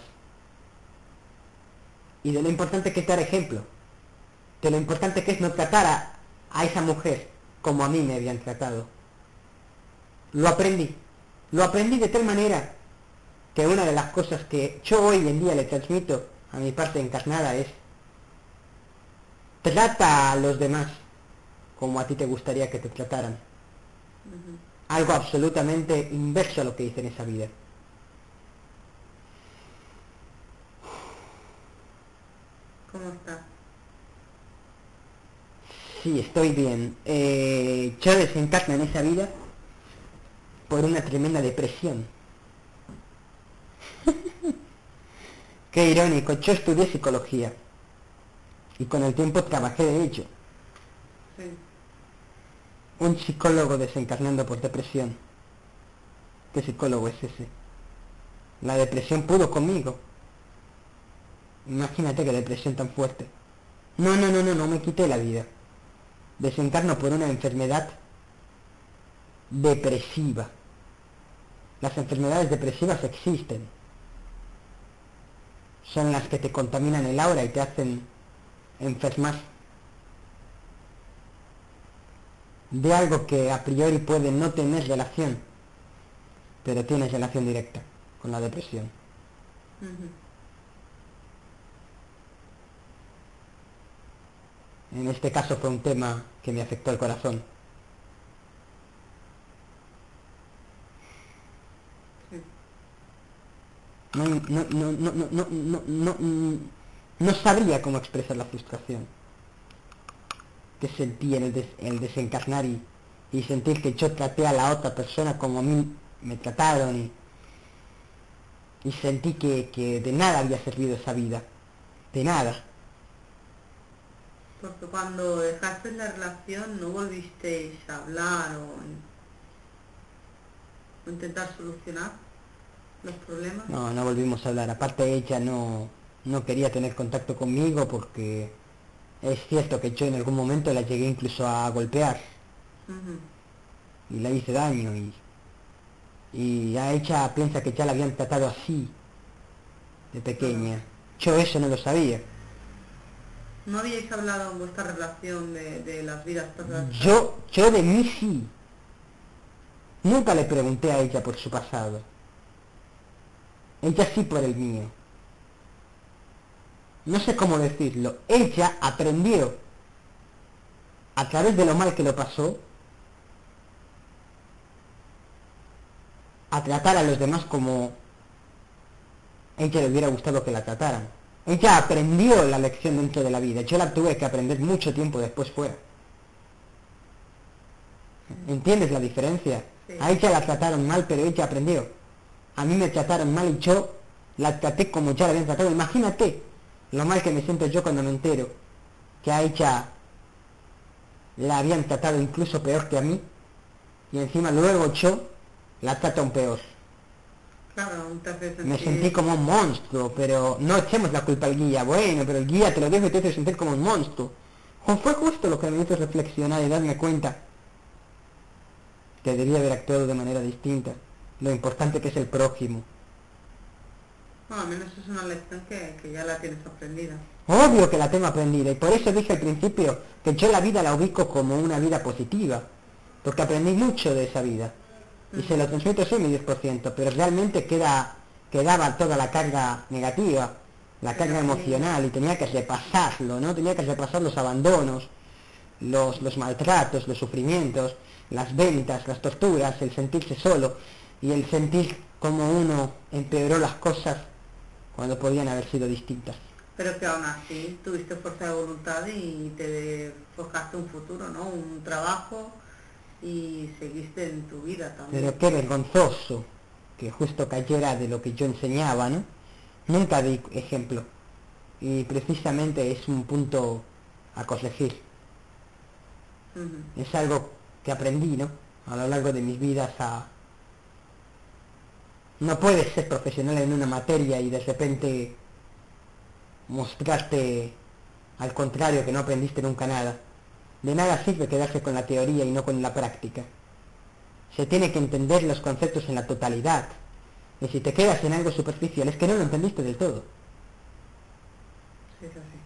y de lo importante que es dar ejemplo, de lo importante que es no tratar a, a esa mujer como a mí me habían tratado. Lo aprendí, lo aprendí de tal manera que una de las cosas que yo hoy en día le transmito a mi parte encarnada es: trata a los demás como a ti te gustaría que te trataran. Ujú. Algo absolutamente inverso a lo que hice en esa vida. ¿Cómo estás? Sí, estoy bien. Eh, yo desencarno en esa vida por una tremenda depresión. Qué irónico, yo estudié psicología y con el tiempo trabajé de ello. Sí. Un psicólogo desencarnando por depresión. ¿Qué psicólogo es ese? La depresión pudo conmigo. Imagínate qué depresión tan fuerte. No, no, no, no, no me quité la vida. Desencarno por una enfermedad depresiva. Las enfermedades depresivas existen. Son las que te contaminan el aura y te hacen enfermar de algo que a priori puede no tener relación, pero tiene relación directa con la depresión. Ujú. En este caso fue un tema que me afectó el corazón. Sí. No, no, no, no, no, no, no, no, no, no sabría cómo expresar la frustración que sentí en el, des, el desencarnar y, y sentir que yo traté a la otra persona como a mí me trataron y, y sentí que, que de nada había servido esa vida, de nada. Porque cuando dejaste la relación no volvisteis a hablar o, o intentar solucionar los problemas. No, no volvimos a hablar. Aparte ella no, no quería tener contacto conmigo porque es cierto que yo en algún momento la llegué incluso a golpear Ujú. y la hice daño y, y a ella piensa que ya la habían tratado así de pequeña. Claro. Yo eso no lo sabía. ¿No habíais hablado en vuestra relación de, de las vidas pasadas? Yo, yo de mí sí. Nunca le pregunté a ella por su pasado. Ella sí por el mío. No sé cómo decirlo. Ella aprendió a través de lo mal que lo pasó a tratar a los demás como ella le hubiera gustado que la trataran. Ella aprendió la lección dentro de la vida. Yo la tuve que aprender mucho tiempo después fuera. ¿Entiendes la diferencia? Sí. A ella la trataron mal, pero ella aprendió. A mí me trataron mal y yo la traté como ya la habían tratado. Imagínate lo mal que me siento yo cuando me entero que a ella la habían tratado incluso peor que a mí y encima luego yo la trato aún peor. Claro, te hace sentir... Me sentí como un monstruo, pero no echemos la culpa al guía. Bueno, pero el guía te lo dejo y te hace sentir como un monstruo. Fue justo lo que me hizo reflexionar y darme cuenta que debía haber actuado de manera distinta. Lo importante que es el prójimo. Bueno, al menos es una lección que, que ya la tienes aprendida. Obvio que la tengo aprendida y por eso dije al principio que yo la vida la ubico como una vida positiva. Porque aprendí mucho de esa vida. Y se lo transmito soy mi diez por ciento, pero realmente queda, quedaba toda la carga negativa, la carga emocional, y tenía que repasarlo, ¿no? Tenía que repasar los abandonos, los, los maltratos, los sufrimientos, las ventas, las torturas, el sentirse solo, y el sentir como uno empeoró las cosas cuando podían haber sido distintas. Pero que aún así tuviste fuerza de voluntad y te forjaste un futuro, ¿no? Un trabajo y seguiste en tu vida también. Pero qué vergonzoso que justo cayera de lo que yo enseñaba, ¿no? Nunca di ejemplo. Y precisamente es un punto a corregir. Uh-huh. Es algo que aprendí, ¿no? A lo largo de mis vidas a... No puedes ser profesional en una materia y de repente mostrarte al contrario, que no aprendiste nunca nada. De nada sirve quedarse con la teoría y no con la práctica. Se tiene que entender los conceptos en la totalidad. Y si te quedas en algo superficial es que no lo entendiste del todo. Sí, es así.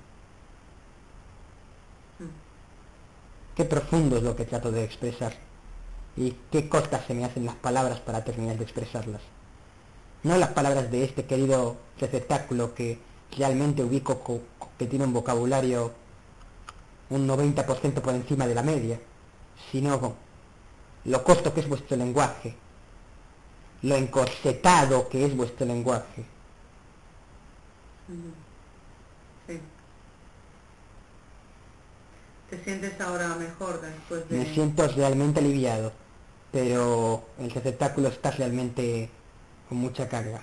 Mm. Qué profundo es lo que trato de expresar. Y qué cortas se me hacen las palabras para terminar de expresarlas. No las palabras de este querido receptáculo que realmente ubico co que tiene un vocabulario un noventa por ciento por encima de la media, sino lo corto que es vuestro lenguaje, lo encorsetado que es vuestro lenguaje. Mm. Sí. ¿Te sientes ahora mejor después de...? Me siento realmente aliviado, pero el receptáculo está realmente con mucha carga.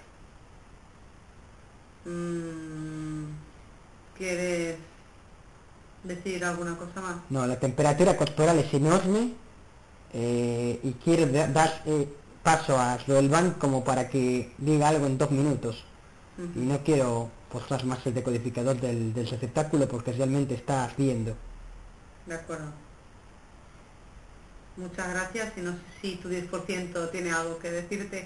Mm, ¿Quieres decir alguna cosa más? No, la temperatura corporal es enorme eh, y quiero da- dar eh, paso a Roelvan como para que diga algo en dos minutos. Ujú. Y no quiero forzar más el decodificador del, del receptáculo porque realmente está ardiendo. De acuerdo. Muchas gracias y no sé si tu diez por ciento tiene algo que decirte.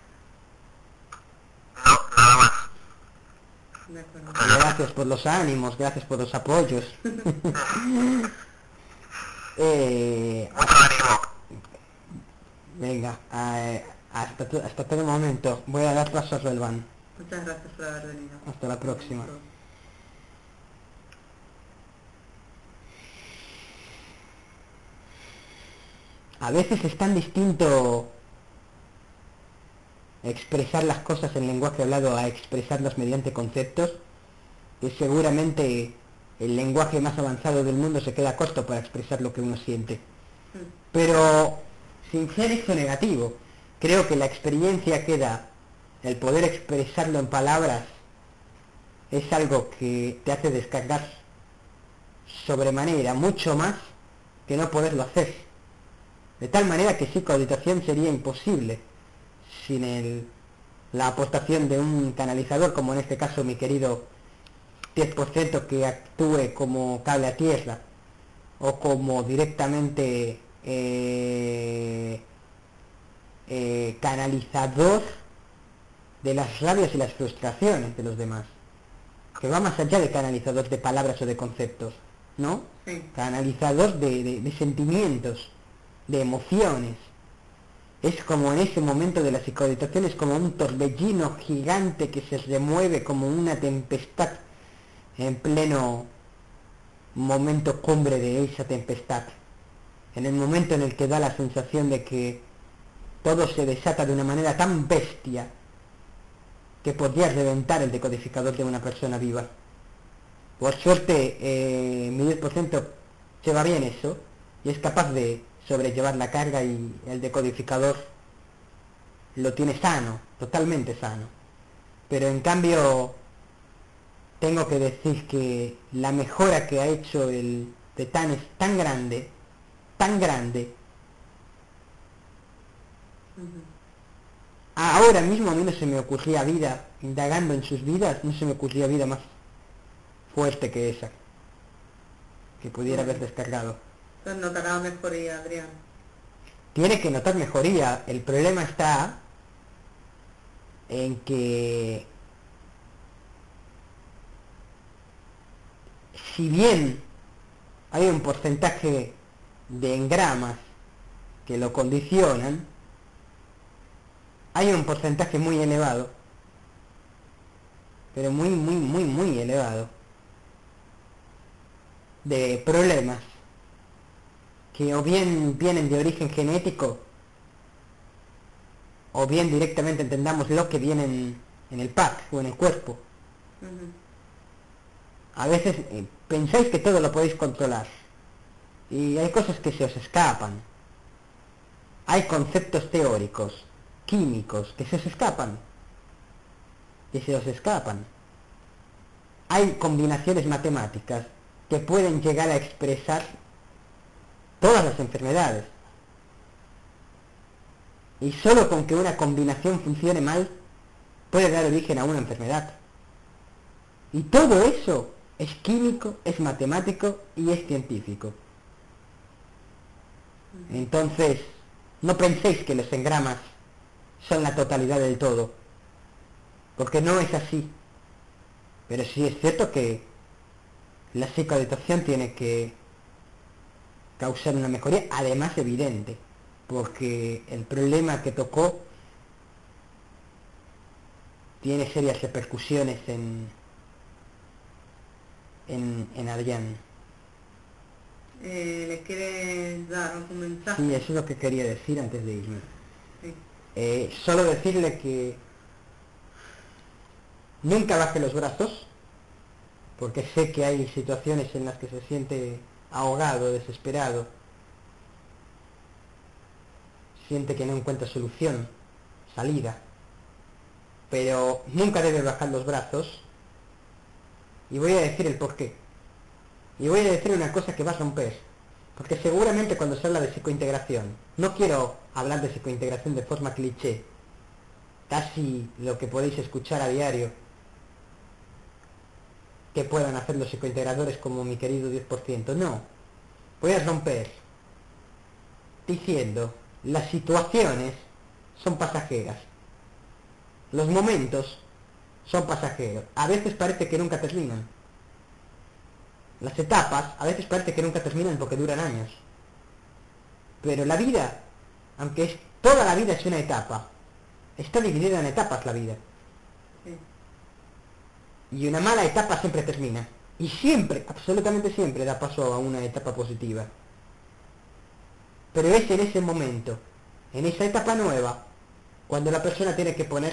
No, nada más. De acuerdo. Gracias por los ánimos, gracias por los apoyos. eh, Mucho ánimo. venga, eh, hasta, to- hasta todo momento. Voy a dar paso a Roelvan. Muchas gracias por haber venido. Hasta la próxima. A veces es tan distinto expresar las cosas en lenguaje hablado a expresarlas mediante conceptos, que seguramente el lenguaje más avanzado del mundo se queda corto para expresar lo que uno siente. Pero, sin ser eso negativo, creo que la experiencia que da el poder expresarlo en palabras es algo que te hace descargar sobremanera, mucho más que no poderlo hacer. De tal manera que psicoauditación sería imposible sin el, la aportación de un canalizador, como en este caso mi querido diez por ciento que actúe como cable a tierra o como directamente eh, eh, canalizador de las rabias y las frustraciones de los demás, que va más allá de canalizador de palabras o de conceptos, ¿no? Sí. Canalizador de, de, de sentimientos, de emociones. Es como en ese momento de la psicoauditación, es como un torbellino gigante que se remueve como una tempestad en pleno momento cumbre de esa tempestad. En el momento en el que da la sensación de que todo se desata de una manera tan bestia que podría reventar el decodificador de una persona viva. Por suerte, eh, mi diez por ciento lleva bien eso y es capaz de sobrellevar la carga y el decodificador lo tiene sano, totalmente sano. Pero en cambio, tengo que decir que la mejora que ha hecho el Tetán es tan grande, tan grande. Ujú. Ahora mismo a mí no se me ocurría vida, indagando en sus vidas, no se me ocurría vida más fuerte que esa, que pudiera haber descargado. Entonces notará mejoría, Adrián. Tiene que notar mejoría, el problema está en que si bien hay un porcentaje de engramas que lo condicionan, hay un porcentaje muy elevado, pero muy, muy, muy, muy elevado, de problemas que o bien vienen de origen genético, o bien directamente entendamos lo que vienen en el pack o en el cuerpo. Ujú. A veces eh, pensáis que todo lo podéis controlar, y hay cosas que se os escapan. Hay conceptos teóricos, químicos, que se os escapan, que se os escapan. Hay combinaciones matemáticas que pueden llegar a expresar todas las enfermedades. Y solo con que una combinación funcione mal, puede dar origen a una enfermedad. Y todo eso es químico, es matemático y es científico. Entonces, no penséis que los engramas son la totalidad del todo, porque no es así. Pero sí es cierto que la psicoeducación tiene que causar una mejoría, además evidente, porque el problema que tocó tiene serias repercusiones en, en, en Adrián. Eh, ¿Le quieres dar algún mensaje? Sí, eso es lo que quería decir antes de irme. Sí. Eh, solo decirle que nunca baje los brazos, porque sé que hay situaciones en las que se siente ahogado, desesperado, siente que no encuentra solución, salida, pero nunca debe bajar los brazos. Y voy a decir el porqué. Y voy a decir una cosa que va a romper. Porque seguramente cuando se habla de psicointegración, no quiero hablar de psicointegración de forma cliché, casi lo que podéis escuchar a diario, que puedan hacer los psicointegradores como mi querido diez por ciento. No. Voy a romper diciendo, las situaciones son pasajeras. Los momentos son pasajeros. A veces parece que nunca terminan. Las etapas a veces parece que nunca terminan porque duran años. Pero la vida, aunque es, toda la vida es una etapa, está dividida en etapas la vida. Sí. Y una mala etapa siempre termina. Y siempre, absolutamente siempre, da paso a una etapa positiva. Pero es en ese momento, en esa etapa nueva, cuando la persona tiene que poner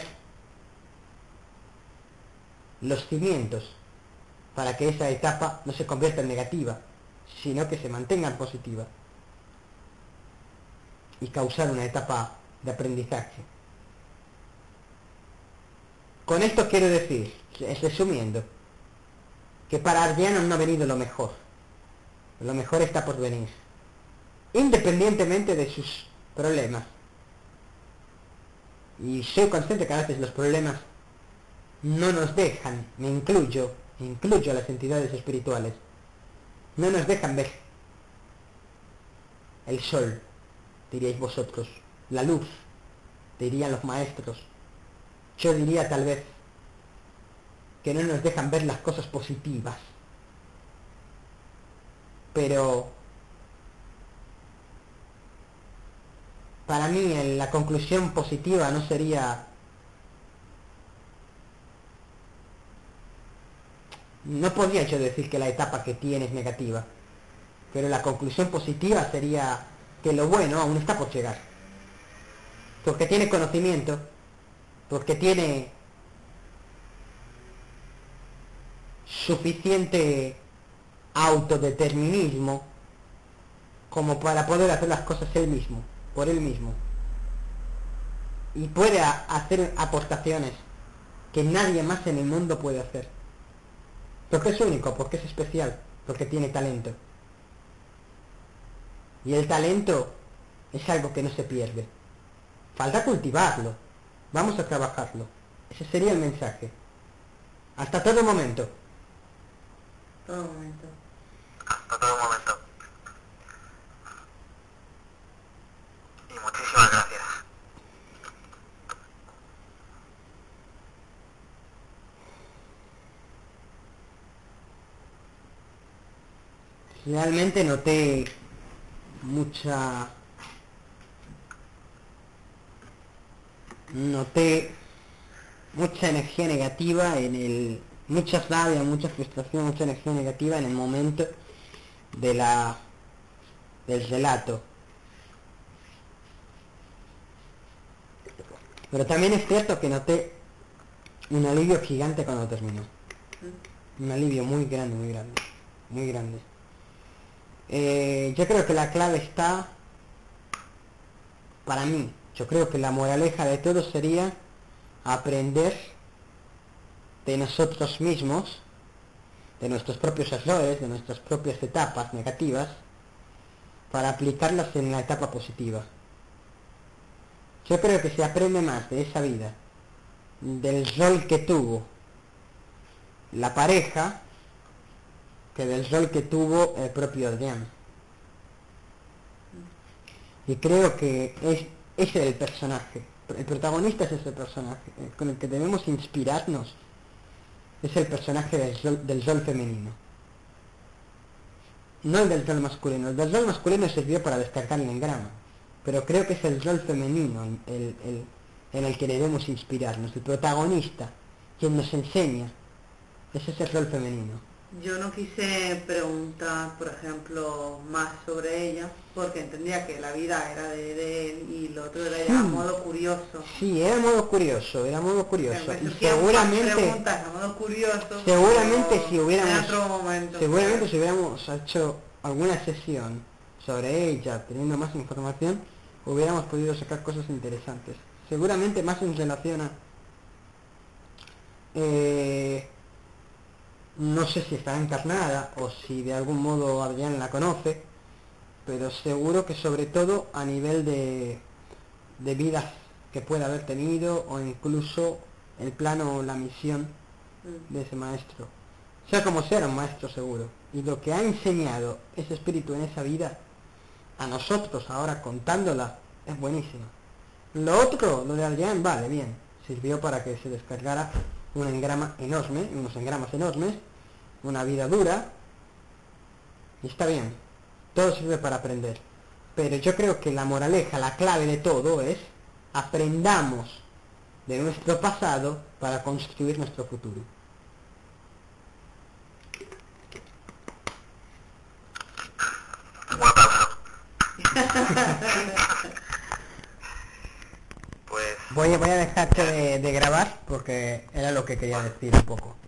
los cimientos para que esa etapa no se convierta en negativa, sino que se mantenga en positiva y causar una etapa de aprendizaje. Con esto quiero decir, resumiendo, que para Argianos no ha venido lo mejor. Lo mejor está por venir, independientemente de sus problemas. Y soy consciente que a veces los problemas no nos dejan, me incluyo, incluyo a las entidades espirituales, no nos dejan ver el sol, diríais vosotros, la luz, dirían los maestros. Yo diría tal vez que no nos dejan ver las cosas positivas. Pero para mí la conclusión positiva no sería, no podría yo decir que la etapa que tiene es negativa, pero la conclusión positiva sería que lo bueno aún está por llegar, porque tiene conocimiento, porque tiene suficiente autodeterminismo como para poder hacer las cosas él mismo, por él mismo, y puede hacer aportaciones que nadie más en el mundo puede hacer, porque es único, porque es especial, porque tiene talento. Y el talento es algo que no se pierde, falta cultivarlo, vamos a trabajarlo. Ese sería el mensaje. Hasta todo momento. Todo momento. Hasta todo momento. Y muchísimas gracias. Realmente noté mucha... Noté mucha energía negativa en el... Mucha rabia, mucha frustración, mucha energía negativa en el momento de la... del relato. Pero también es cierto que noté un alivio gigante cuando terminó. Un alivio muy grande, muy grande. Muy grande. Eh, yo creo que la clave está, para mí, yo creo que la moraleja de todo sería aprender de nosotros mismos, de nuestros propios errores, de nuestras propias etapas negativas, para aplicarlas en la etapa positiva. Yo creo que se aprende más de esa vida, del rol que tuvo la pareja, que del rol que tuvo el propio Adrián. Y creo que es, ese es el personaje, el protagonista es ese personaje, con el que debemos inspirarnos, es el personaje del rol, del rol femenino. No el del rol masculino, el del rol masculino sirvió para descartar el engrama, pero creo que es el rol femenino el, el, en el que debemos inspirarnos, el protagonista, quien nos enseña, ese es el rol femenino. Yo no quise preguntar, por ejemplo, más sobre ella, porque entendía que la vida era de, de él y lo otro era ya a modo curioso. Sí, era modo curioso, era modo curioso. Y seguramente, preguntas a modo curioso, seguramente si hubiéramos, en otro momento, seguramente pero... si hubiéramos hecho alguna sesión sobre ella, teniendo más información, hubiéramos podido sacar cosas interesantes. Seguramente más en relación a... Eh, no sé si está encarnada o si de algún modo Adrián la conoce, pero seguro que sobre todo a nivel de, de vidas que pueda haber tenido, o incluso el plano o la misión de ese maestro. Sea como sea, era un maestro seguro. Y lo que ha enseñado ese espíritu en esa vida, a nosotros ahora contándola, es buenísimo. Lo otro, lo de Adrián, vale, bien. Sirvió para que se descargara un engrama enorme, unos engramas enormes, una vida dura, y está bien. Todo sirve para aprender. Pero yo creo que la moraleja, la clave de todo es: aprendamos de nuestro pasado para construir nuestro futuro. Un aplauso. Pues Voy, voy a dejarte de, de grabar porque era lo que quería decir un poco.